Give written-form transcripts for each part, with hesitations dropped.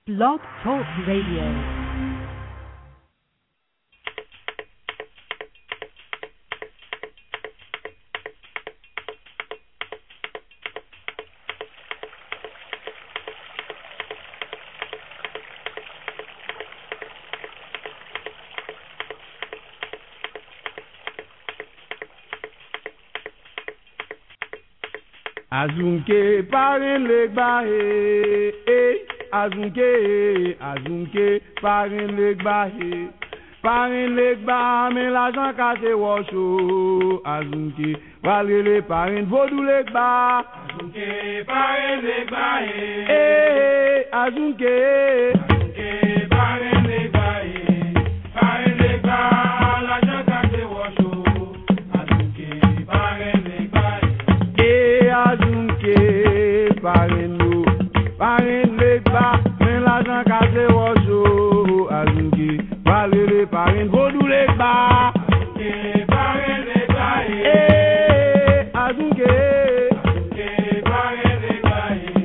Blog Talk Radio. Azunke parin legba azunke parin legba mais l'argent caché washo azunke valele parin vodou legba azunke parin legba azunke parin legba l'argent caché washo azunke parin legba azunke parin legba mais l'argent caché washo azunke valele parin vodou legba azunke parin legba azunke parin legba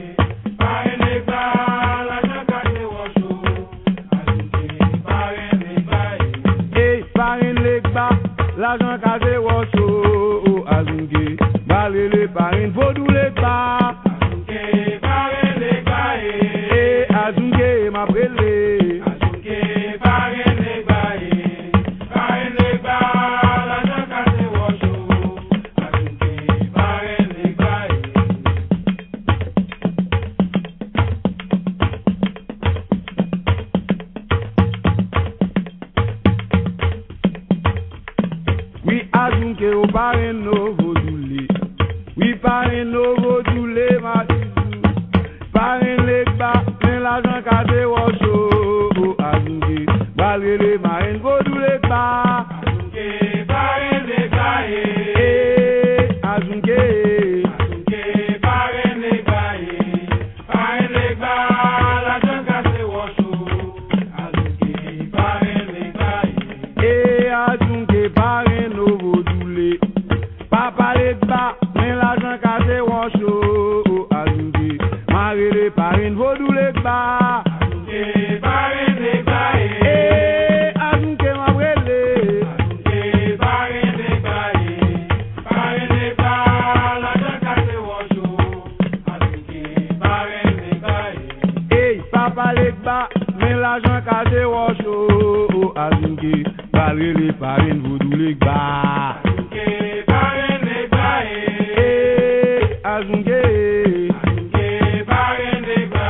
l'argent caché washo azunke parin legba parin legba l'argent caché washo azunke valele parin vodou legba azunke parin legba azunke ma prele azunke parin legba l'argent caché washo azunke parin legba oui azunke o parin no oui, parin novo doule matizou. Parin legba, men l'argent caché washo. Azunke, valele marin vodou legba. Azunke, parin legba, azunke, parin legba, l'argent caché washo. Azunke, parin legba, azunke, parin novo doule. Papa legba. L'argent caché washo azunke marele parin vodou legba azunke parin legba azunke mabrele azunke parin legba l'argent caché washo azunke parin legba papa legba mais l'argent caché washo azunke marele parin vodou legba azunke parin legba azunke parin legba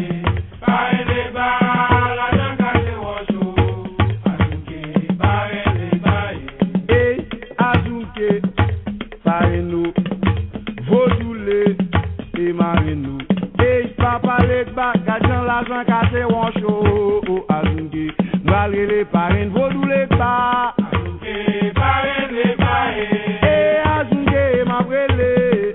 l'argent caché washo azunke parin legba azunke parino vodoule et marino papa legba gajan l'argent caché washo azunke valele parin vodou legba azunke parin legba azunke mabrele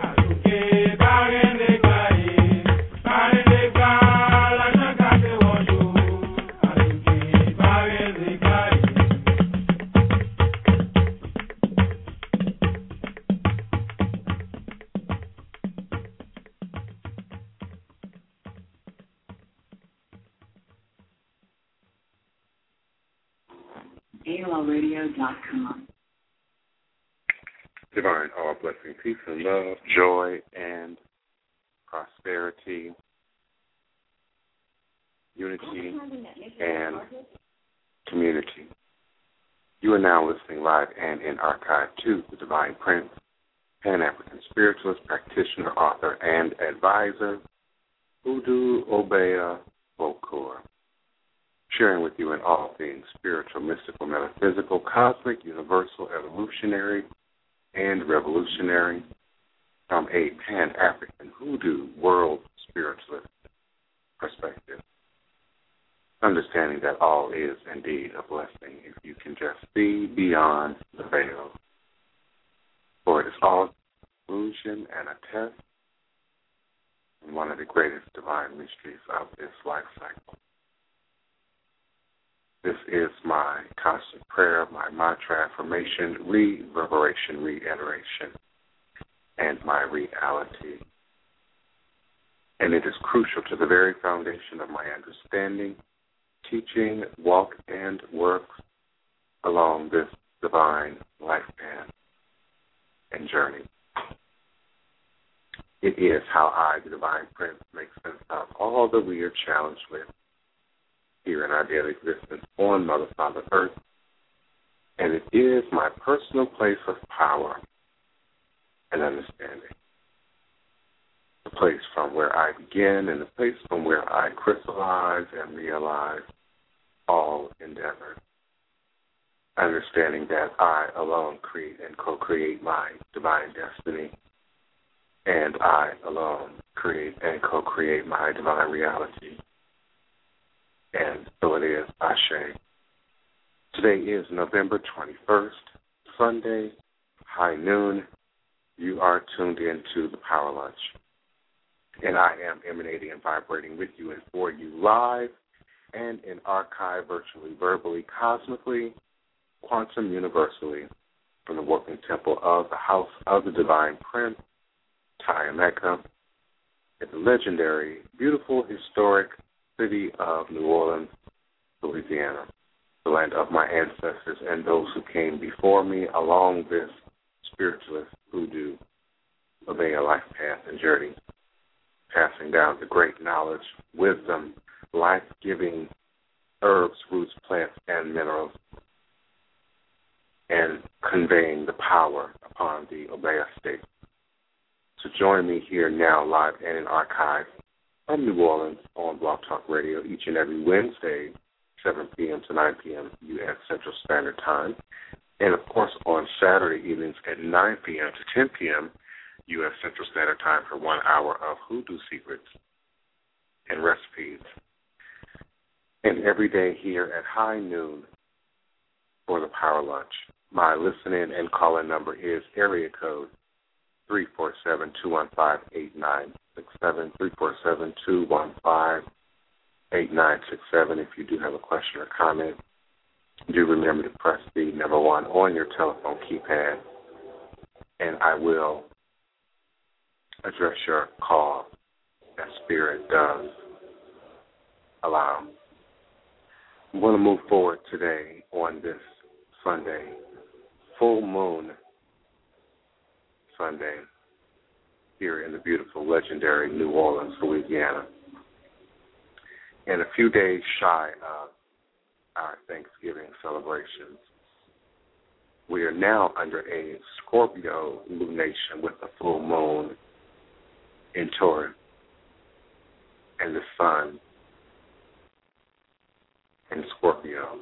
AOLradio.com. Divine, all blessing, peace and love, joy and prosperity, unity and community. You are now listening live and in archive to the Divine Prince, Pan-African spiritualist, practitioner, author, and advisor, Hoodoo Obeah Bokor, sharing with you in all things spiritual, mystical, metaphysical, cosmic, universal, evolutionary, and revolutionary from a Pan-African Hoodoo world spiritualist perspective. Understanding that all is indeed a blessing if you can just see beyond the veil. For it is all illusion and a test in one of the greatest divine mysteries of this life cycle. This is my constant prayer, my mantra, affirmation, reverberation, reiteration, and my reality. and it is crucial to the very foundation of my understanding, teaching, walk, and work along this divine life path and journey. It is how I, the Divine Prince, make sense of all that we are challenged with here in our daily existence on Mother, Father, Earth. And it is my personal place of power and understanding. The place from where I begin and the place from where I crystallize and realize all endeavor. Understanding that I alone create and co-create my divine destiny, and I alone create and co-create my divine reality. And so it is, Ashe. Today is November 21st, Sunday, high noon. You are tuned into the Power Lunch. And I am emanating and vibrating with you and for you live and in archive, virtually, verbally, cosmically, quantum, universally, from the working temple of the House of the Divine Prince, Tayameka, in the legendary, beautiful, historic city of New Orleans, Louisiana, the land of my ancestors and those who came before me along this spiritualist voodoo, obeying a life path and journey, passing down the great knowledge, wisdom, life-giving herbs, roots, plants, and minerals, and conveying the power upon the Obeah state. So join me here now, live and in archive from New Orleans on Blog Talk Radio each and every Wednesday, 7 p.m. to 9 p.m. U.S. Central Standard Time, and of course on Saturday evenings at 9 p.m. to 10 p.m. U.S. Central Standard Time for 1 hour of hoodoo secrets and recipes. And every day here at high noon for the Power Lunch. My listen-in and call-in number is area code 347-215-8967, 347-215-8967. If you do have a question or comment, do remember to press the number 1 on your telephone keypad, and I will address your call as Spirit does allow. I'm going to move forward today on this Sunday, full moon Sunday, here in the beautiful, legendary New Orleans, Louisiana. And a few days shy of our Thanksgiving celebrations. We are now under a Scorpio lunation with the full moon in Taurus and the sun in Scorpio.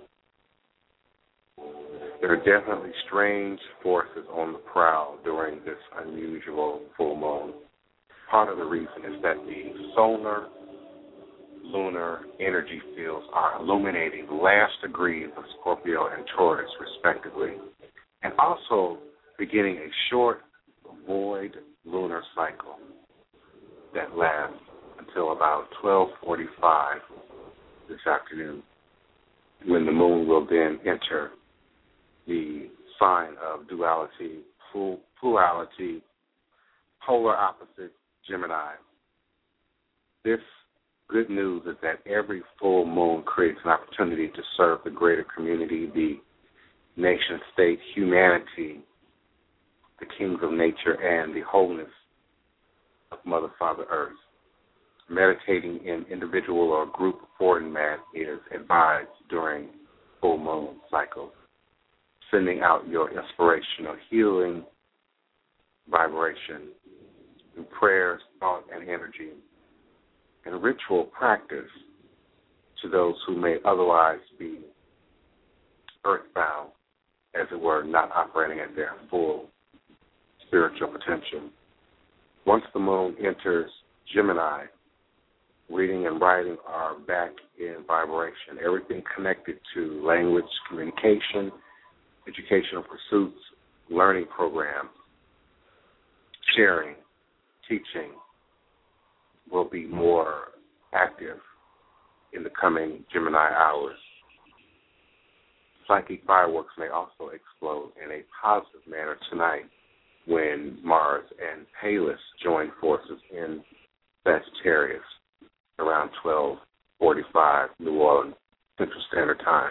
There are definitely strange forces on the prowl during this unusual full moon. Part of the reason is that the solar, lunar energy fields are illuminating the last degrees of Scorpio and Taurus, respectively, and also beginning a short void lunar cycle that lasts until about 12:45 this afternoon, when the moon will then enter the sign of duality, plurality, polar opposite Gemini. This good news is that every full moon creates an opportunity to serve the greater community, the nation state, humanity, the kings of nature, and the wholeness of Mother, Father, Earth. Meditating in individual or group format is advised during full moon cycles. Sending out your inspirational healing vibration through prayers, thought, and energy, and ritual practice to those who may otherwise be earthbound, as it were, not operating at their full spiritual potential. Once the moon enters Gemini, reading and writing are back in vibration. Everything connected to language, communication, educational pursuits, learning programs, sharing, teaching will be more active in the coming Gemini hours. Psychic fireworks may also explode in a positive manner tonight when Mars and Pallas join forces in Sagittarius, around 12:45 New Orleans Central Standard Time.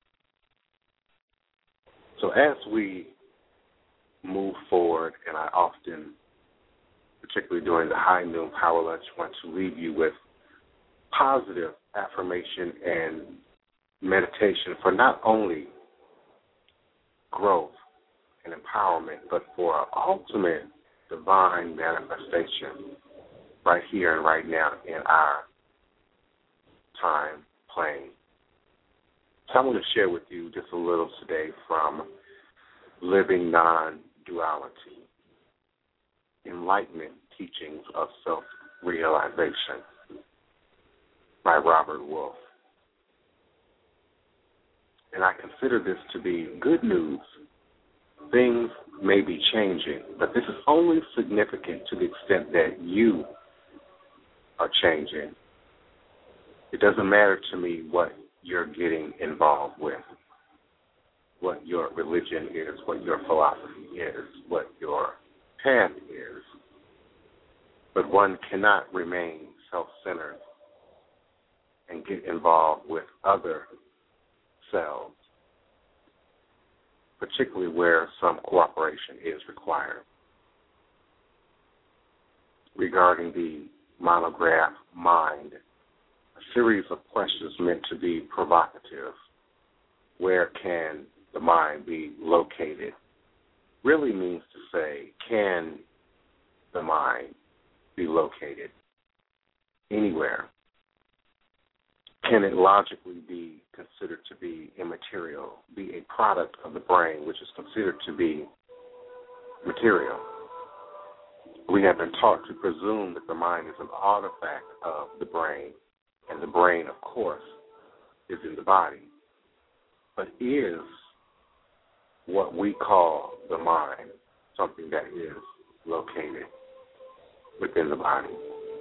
So as we move forward, and I often, particularly during the high noon power lunch, want to leave you with positive affirmation and meditation for not only growth and empowerment, but for ultimate divine manifestation right here and right now in our time plane. So I want to share with you just a little today from Living Non-Duality, Enlightenment Teachings of Self-Realization by Robert Wolff. And I consider this to be good news. Things may be changing, but this is only significant to the extent that you are changing. It doesn't matter to me what you're getting involved with, what your religion is, what your philosophy is, what your path is. But one cannot remain self-centered and get involved with other selves, particularly where some cooperation is required. Regarding the monograph Mind, a series of questions meant to be provocative. Where can the mind be located? Really means to say, can the mind be located anywhere? Can it logically be considered to be immaterial, be a product of the brain, which is considered to be material? We have been taught to presume that the mind is an artifact of the brain, and the brain, of course, is in the body. But is what we call the mind something that is located within the body?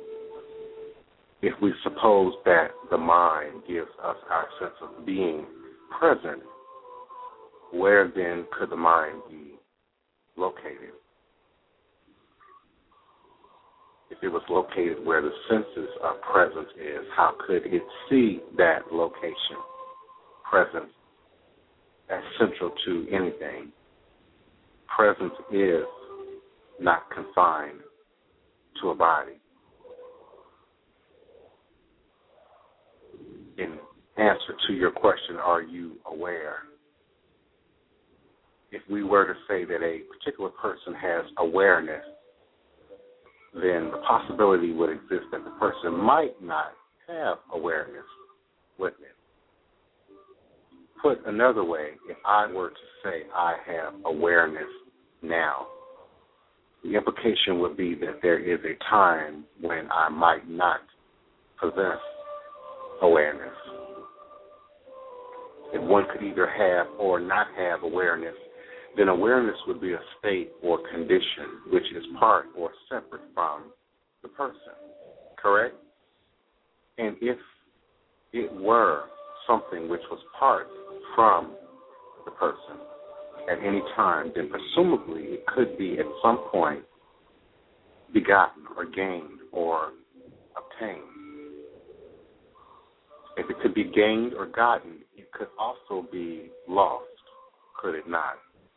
If we suppose that the mind gives us our sense of being present, where then could the mind be located? If it was located where the senses of presence is, how could it see that location, presence, as central to anything? Presence is not confined to a body. In answer to your question, are you aware? If we were to say that a particular person has awareness, then the possibility would exist that the person might not have awareness with it. Put another way, if I were to say I have awareness now, the implication would be that there is a time when I might not possess awareness. If one could either have or not have awareness, then awareness would be a state or condition which is part or separate from the person, correct? And if it were something which was part from the person at any time, then presumably it could be at some point begotten or gained or obtained. If it could be gained or gotten, it could also be lost, could it not?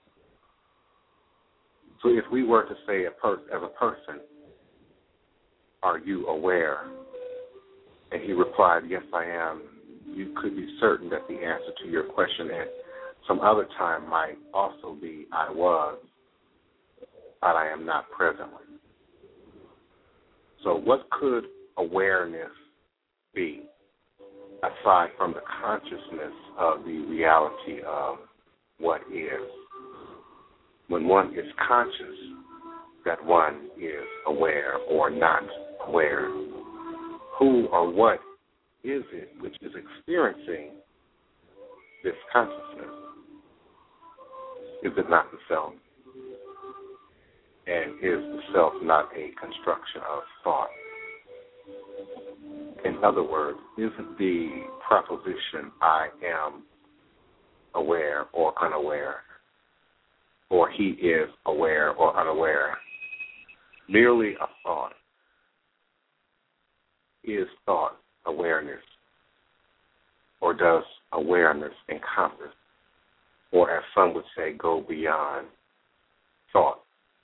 So if we were to say as a person, are you aware? And he replied, yes, I am. You could be certain that the answer to your question at some other time might also be, I was, but I am not presently. So what could awareness be, aside from the consciousness of the reality of what is? When one is conscious that one is aware or not aware, who or what is it which is experiencing this consciousness? Is it not the self? And is the self not a construction of thought? In other words, isn't the proposition I am aware or unaware, or he is aware or unaware, merely a thought? is thought awareness? Or does awareness encompass, or as some would say, go beyond thought?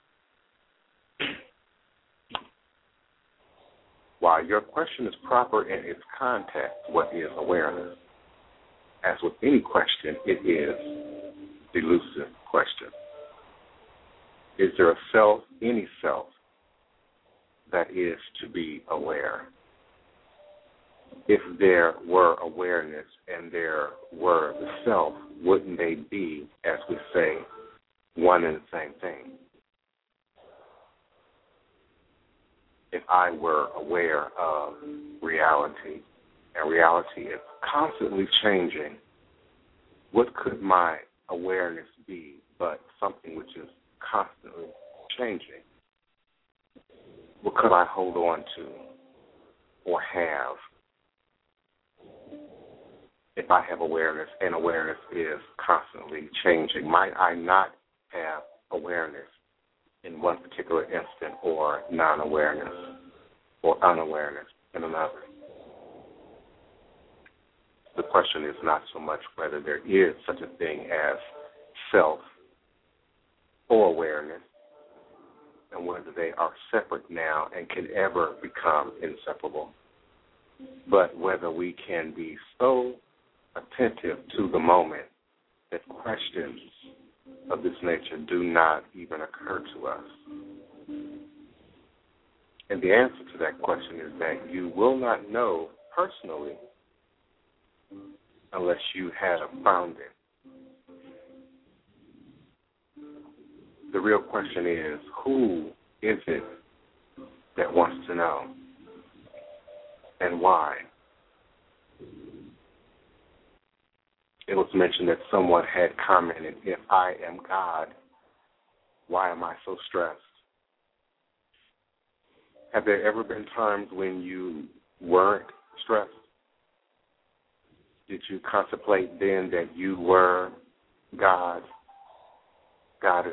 While your question is proper in its context, what is awareness? As with any question, it is an elusive question. Is there a self, any self, that is to be aware? If there were awareness and there were the self, wouldn't they be, as we say, one and the same thing? If I were aware of reality, and reality is constantly changing, what could my awareness be but something which is constantly changing? What could I hold on to or have if I have awareness and awareness is constantly changing? Might I not have awareness in one particular instant or non-awareness or unawareness in another? The question is not so much whether there is such a thing as self or awareness and whether they are separate now and can ever become inseparable, but whether we can be so attentive to the moment that questions of this nature do not even occur to us. And the answer to that question is that you will not know personally unless you have found it. The real question is, who is it that wants to know, and why? It was mentioned that someone had commented, if I am God, why am I so stressed? Have there ever been times when you weren't stressed? Did you contemplate then that you were God, Goddess?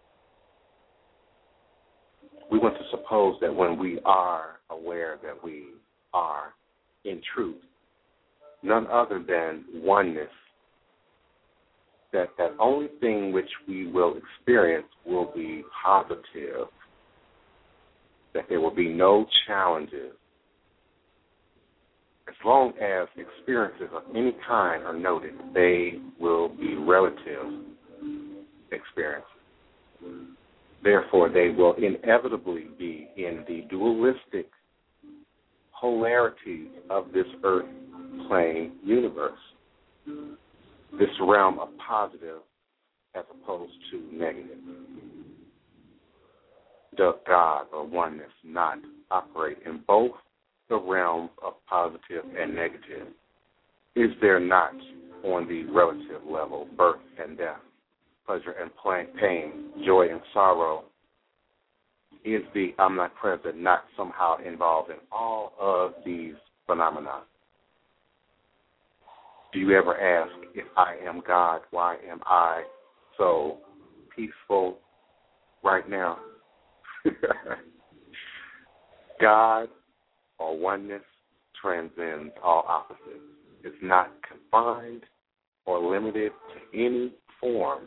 We want to suppose that when we are aware that we are, in truth, none other than oneness, that only thing which we will experience will be positive, that there will be no challenges. As long as experiences of any kind are noted, they will be relative experiences. Therefore, they will inevitably be in the dualistic polarities of this earth plane universe, this realm of positive as opposed to negative. Does God or oneness not operate in both the realms of positive and negative? Is there not, on the relative level, birth and death, pleasure and pain, joy and sorrow? Is the omnipresent not somehow involved in all of these phenomena? Do you ever ask, if I am God, why am I so peaceful right now? God or oneness transcends all opposites. It's not confined or limited to any form.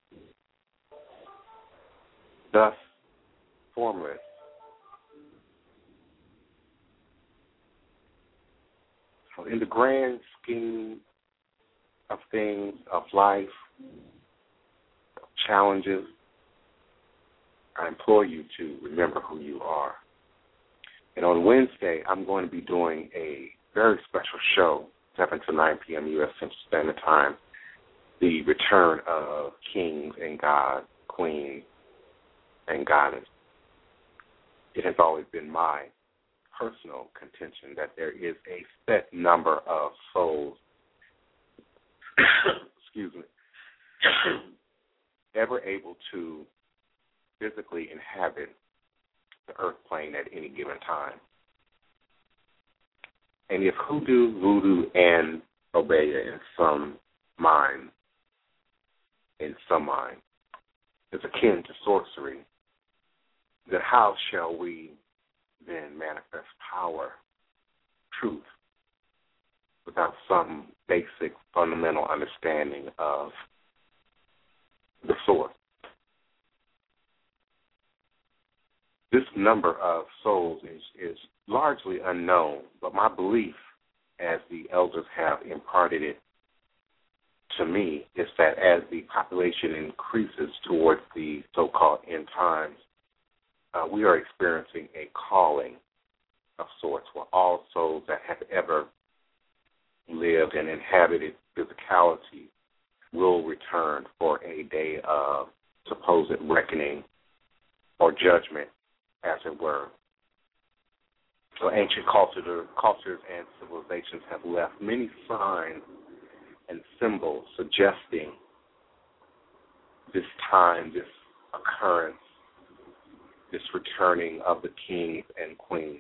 Thus, formless. So in the grand scheme of things, of life, of challenges, I implore you to remember who you are. And on Wednesday, I'm going to be doing a very special show, 7 to 9 p.m. U.S. Central Standard Time, the return of kings and God, queens and goddess. It has always been my personal contention that there is a set number of souls, excuse me, ever able to physically inhabit the earth plane at any given time. And if hoodoo, voodoo, and obeya in some mind is akin to sorcery, then how shall we then manifest power truth without some basic fundamental understanding of the source. This number of souls is largely unknown, but my belief, as the elders have imparted it to me, is that as the population increases towards the so-called end times, we are experiencing a calling of sorts where all souls that have ever lived and inhabited physicality will return for a day of supposed reckoning or judgment, as it were. So ancient cultures and civilizations have left many signs and symbols suggesting this time, this occurrence, this returning of the kings and queens.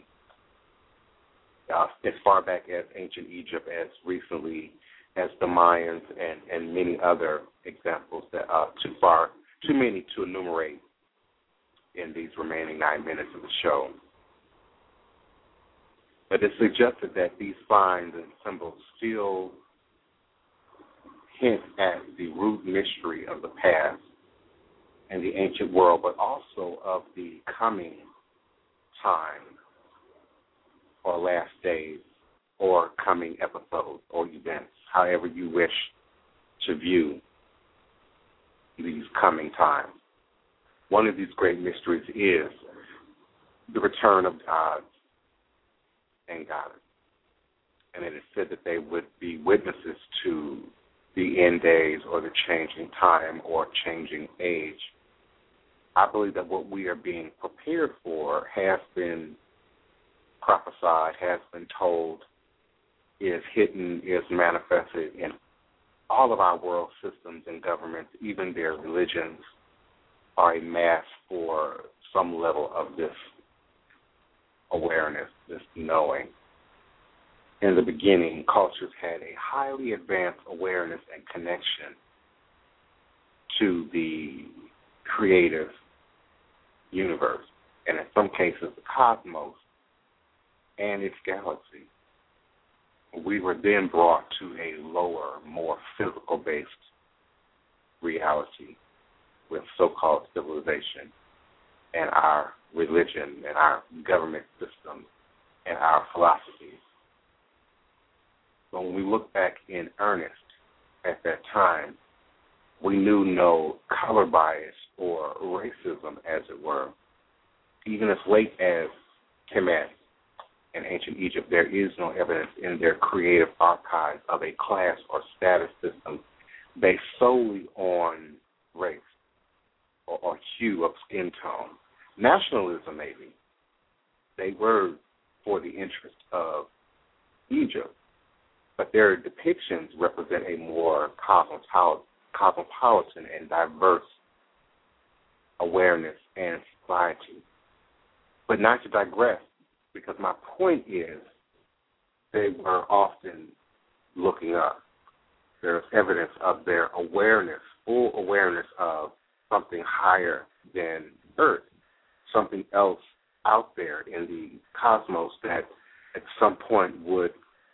As far back as ancient Egypt, as recently as the Mayans, and many other examples that are too many to enumerate in these remaining 9 minutes of the show. But it's suggested that these signs and symbols still hint at the root mystery of the past and the ancient world, but also of the coming time or last days or coming episodes or events, however you wish to view these coming times. One of these great mysteries is the return of gods and goddesses. And it is said that they would be witnesses to the end days or the changing time or changing age. I believe that what we are being prepared for has been prophesied, has been told, is hidden, is manifested in all of our world systems and governments, even their religions, are a mask for some level of this awareness, this knowing. In the beginning, cultures had a highly advanced awareness and connection to the creative universe, and in some cases, the cosmos and its galaxy. We were then brought to a lower, more physical-based reality with so-called civilization and our religion and our government system and our philosophies. When we look back in earnest at that time, we knew no color bias or racism, as it were. Even as late as Kemet in ancient Egypt, there is no evidence in their creative archives of a class or status system based solely on race or hue of skin tone. Nationalism, maybe. They were for the interest of Egypt, but their depictions represent a more cosmopolitan and diverse awareness and society. But not to digress, because my point is they were often looking up. There's evidence of their awareness, full awareness of something higher than Earth, something else out there in the cosmos that at some point would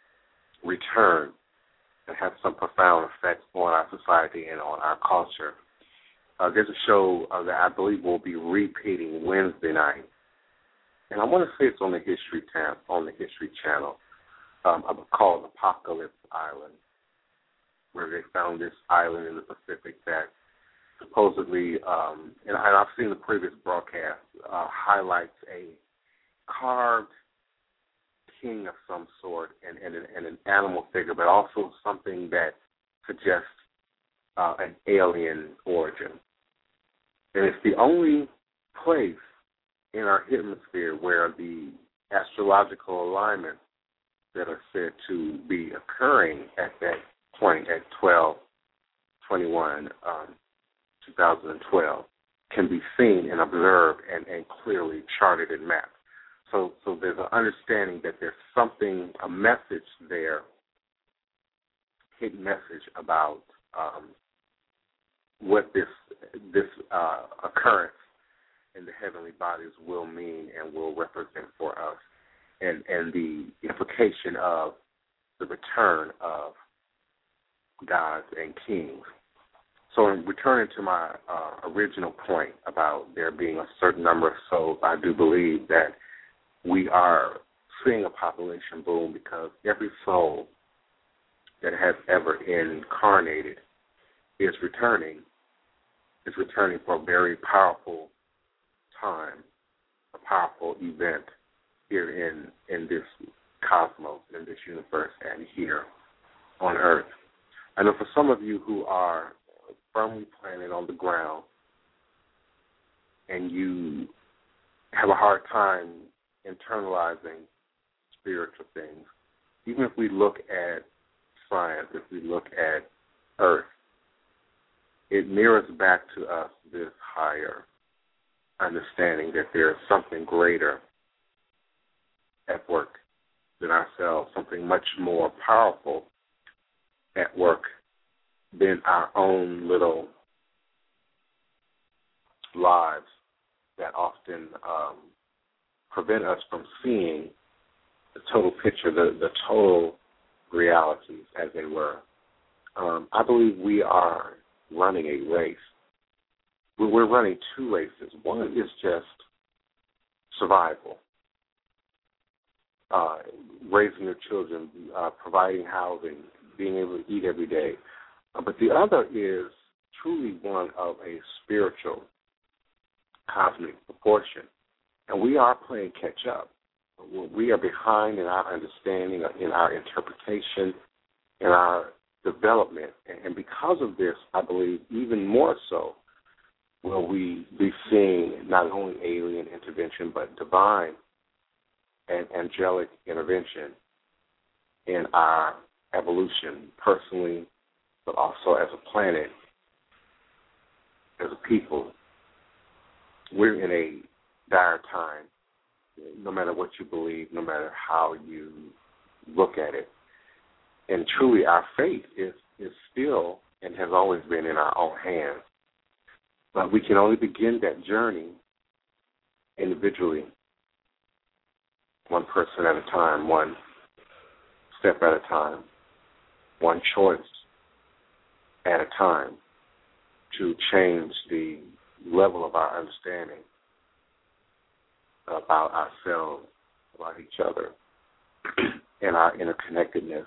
return and have some profound effects on our society and on our culture. There's a show that I believe will be repeating Wednesday night, and I want to say it's on the History Channel, called Apocalypse Island, where they found this island in the Pacific that supposedly, and I've seen the previous broadcast, highlights a carved king of some sort and an animal figure, but also something that suggests an alien origin. And it's the only place in our hemisphere where the astrological alignments that are said to be occurring at that point at 12/21/2012 can be seen and observed and clearly charted and mapped. So there's an understanding that there's something, a message there, hidden message about what this occurrence in the heavenly bodies will mean and will represent for us. and the implication of the return of gods and kings. So in returning to my original point about there being a certain number of souls, I do believe that we are seeing a population boom because every soul that has ever incarnated is returning for a very powerful time, a powerful event here in this cosmos, in this universe, and here on Earth. I know for some of you who are firmly planted on the ground and you have a hard time internalizing spiritual things, even if we look at science, if we look at Earth, it mirrors back to us this higher understanding that there is something greater at work than ourselves, something much more powerful at work than our own little lives that often prevent us from seeing the total picture, the total realities, as they were. I believe we are running a race. We're running two races. One is just survival, raising your children, providing housing, being able to eat every day. But the other is truly one of a spiritual, cosmic proportion. And we are playing catch up. We are behind in our understanding, in our interpretation, in our development. And because of this, I believe even more so will we be seeing not only alien intervention, but divine and angelic intervention in our evolution personally, but also as a planet, as a people. We're in a dire time, no matter what you believe, no matter how you look at it. And truly our fate is still and has always been in our own hands. But we can only begin that journey individually, one person at a time, one step at a time, one choice at a time, to change the level of our understanding about ourselves, about each other, and our interconnectedness,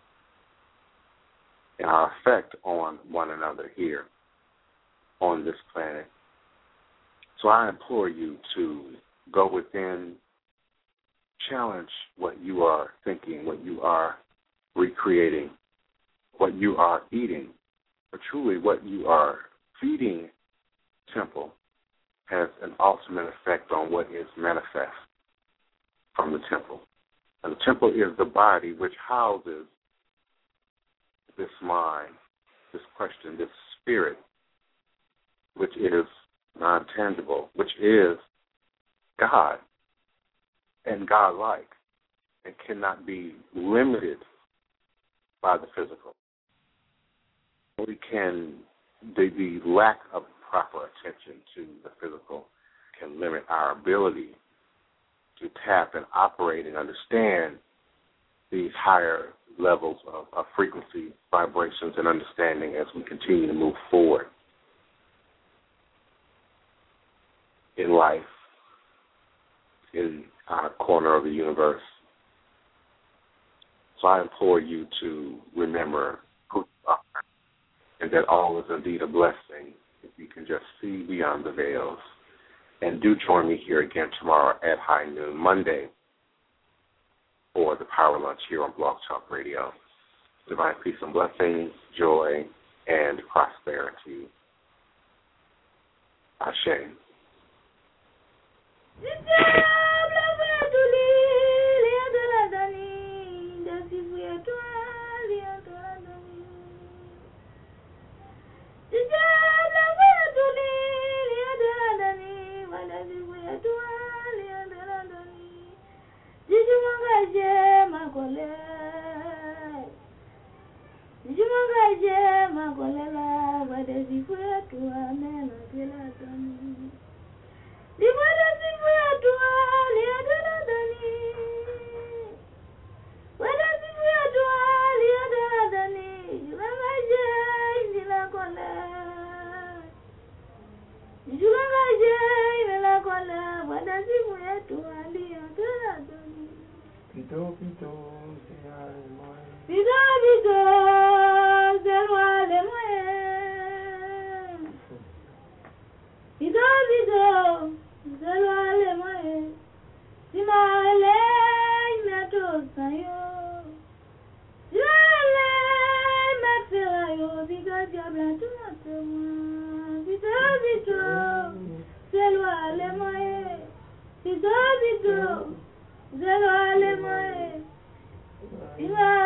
and our effect on one another here on this planet. So I implore you to go within, challenge what you are thinking, what you are recreating, what you are eating, but truly what you are feeding temple has an ultimate effect on what is manifest from the temple. And the temple is the body which houses this mind, this question, this spirit, which is non-tangible, which is God and God-like, and cannot be limited by the physical. The lack of proper attention to the physical can limit our ability to tap and operate and understand these higher levels of frequency, vibrations, and understanding as we continue to move forward in life, in our corner of the universe. So I implore you to remember who you are, and that all is indeed a blessing if you can just see beyond the veils. And do join me here again tomorrow at high noon, Monday, for the Power Lunch here on Blog Talk Radio. Divine peace and blessings, joy, and prosperity. Ashe. Zero ale moe. Iwa